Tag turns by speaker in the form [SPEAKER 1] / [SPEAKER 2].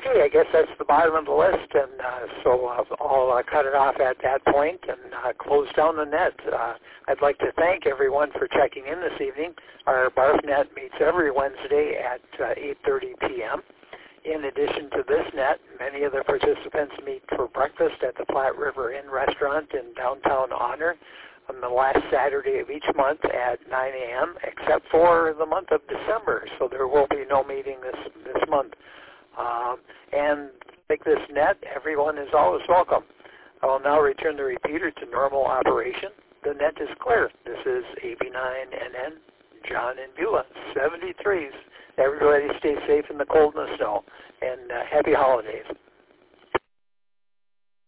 [SPEAKER 1] Okay, I guess that's the bottom of the list, and so I'll cut it off at that point and close down the net. I'd like to thank everyone for checking in this evening. Our BARFnet meets every Wednesday at 8:30 p.m. In addition to this net, many of the participants meet for breakfast at the Platte River Inn restaurant in downtown Honor on the last Saturday of each month at 9 a.m., except for the month of December, so there will be no meeting this month. And like this net, everyone is always welcome. I will now return the repeater to normal operation. The net is clear. This is AB9NN, John and Beulah, 73s. Everybody stay safe in the cold and the snow, and happy holidays.